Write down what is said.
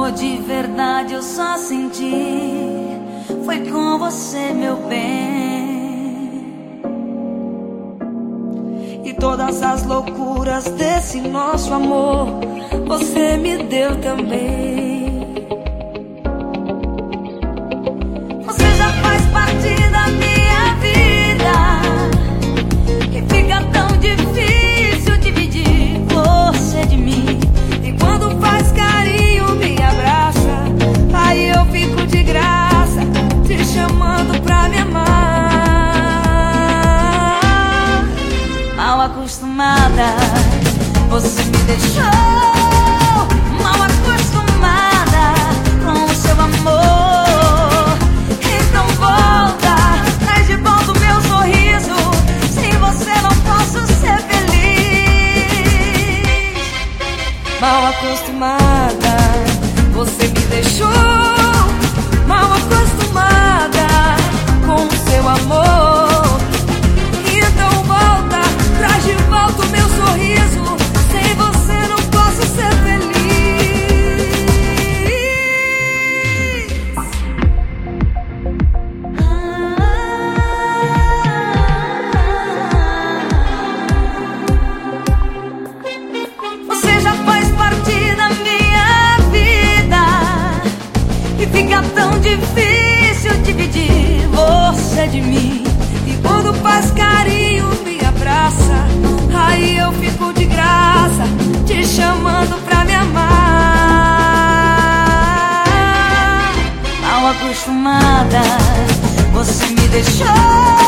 Amor de verdade eu só senti, foi com você, meu bem. E todas as loucuras desse nosso amor você me deu também. Você já faz parte da minha vida, que fica tão difícil dividir você de mim. E quando faz carinho, me abraça, aí eu fico de graça, te chamando pra me amar. Mal acostumada, você me deixou mal acostumada com o seu amor. Então volta, traz de volta o meu sorriso, sem você não posso ser feliz. Mal acostumada, você me deixou mal acostumada com o seu amor. Então volta, traz de volta o meu sorriso, sem você não posso ser feliz. Você já faz parte da minha vida, e fica tão difícil dividir você de mim. E quando faz carinho, me abraça, aí eu fico de graça, te chamando pra me amar. Mal acostumada, você me deixou